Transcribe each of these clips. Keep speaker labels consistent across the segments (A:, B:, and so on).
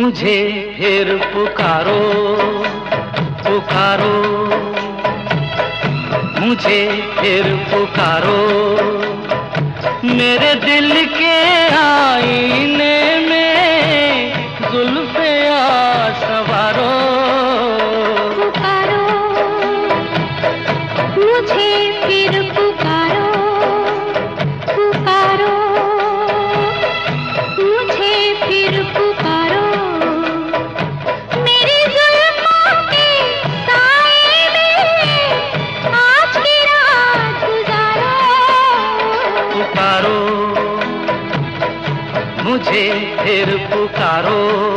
A: मुझे फिर पुकारो पुकारो, मुझे फिर पुकारो, मेरे दिल के आईने में जुल्फ़े आ सवारो।
B: पुकारो मुझे फिर पुकारो, पुकारो मुझे फिर पुकारो, मेरी जुल्फ़ों के साए में आज की रात गुजारो।
A: पुकारो मुझे फिर पुकारो।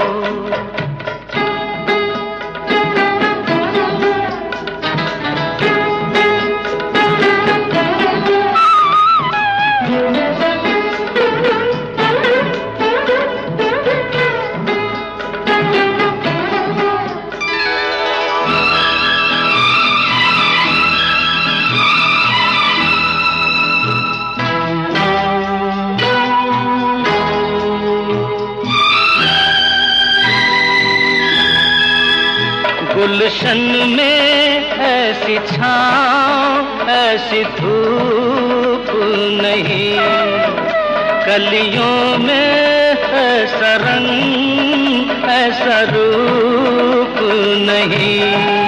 A: गुलशन में ऐसी छाँव ऐसी धूप नहीं, कलियों में ऐसा रंग ऐसा रूप नहीं।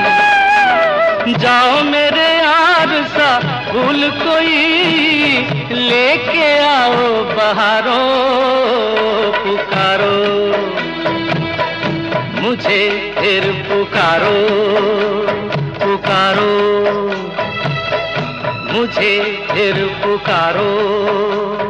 A: जाओ मेरे यार सा फूल कोई लेके आओ बहारो। पुकारो मुझे फिर पुकारो पुकारो, मुझे फिर पुकारो।